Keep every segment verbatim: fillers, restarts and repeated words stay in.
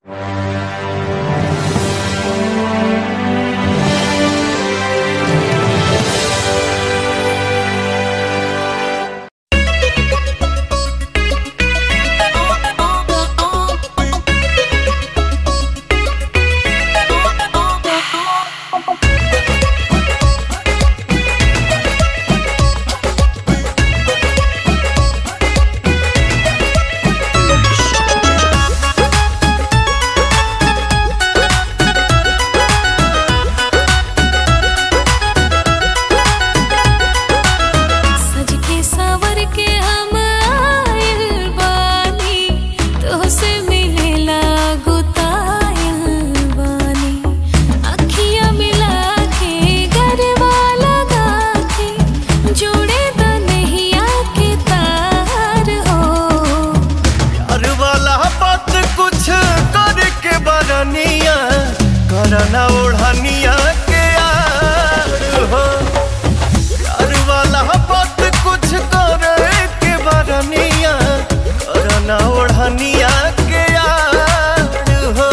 करना ओढ़निया के यार हो, प्यार वाला बात कुछ करे के बरनिया, करना ओढ़निया के यार हो।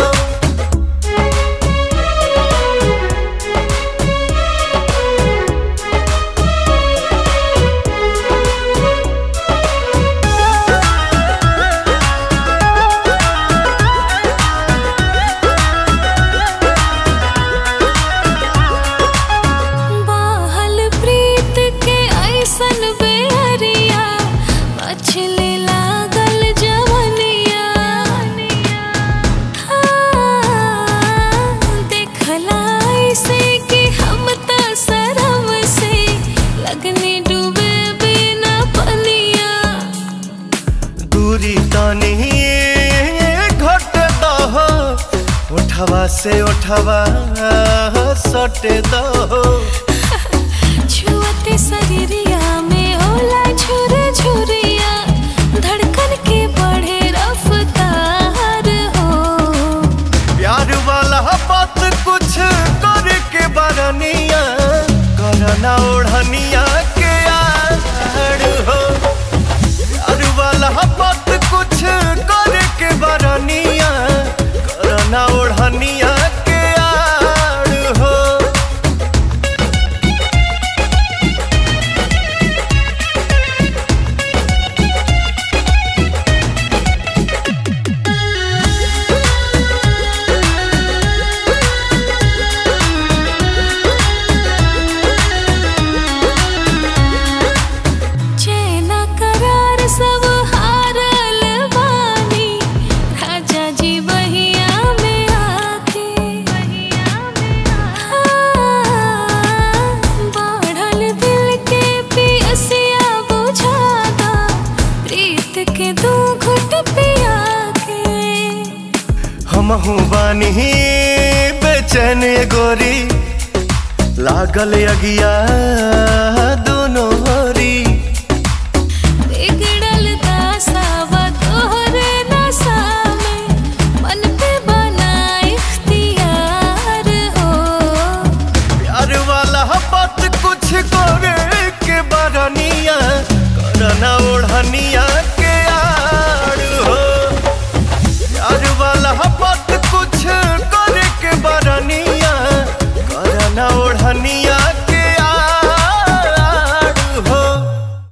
उठवा से उठवा सटे दो, छुअते शरीरिया में होला झुर झुरिया, धड़कन के बढ़े रफ्तार हो। प्यार वाला बात कुछ कर के बरनिया, करना ओढ़निया के यार हो। प्यार वाला बात कुछ कर के बरनिया, करना ओढ़निया के यार हो। चैना करार सब हारल बानी, राजा जी बहिया में आके। बढ़ल दिल के पियसिया बुझाता, प्रीत के दू घुट पिया के। हमहू बानी बेचैन गोरी, लागल अगिया दोनों हरी। बिगड़ल दासावा तोहरे नशा में, मन पे बना इख्तियार हो। प्यार वाला बात कुछ करे के बरनिया, करना ओढ़निया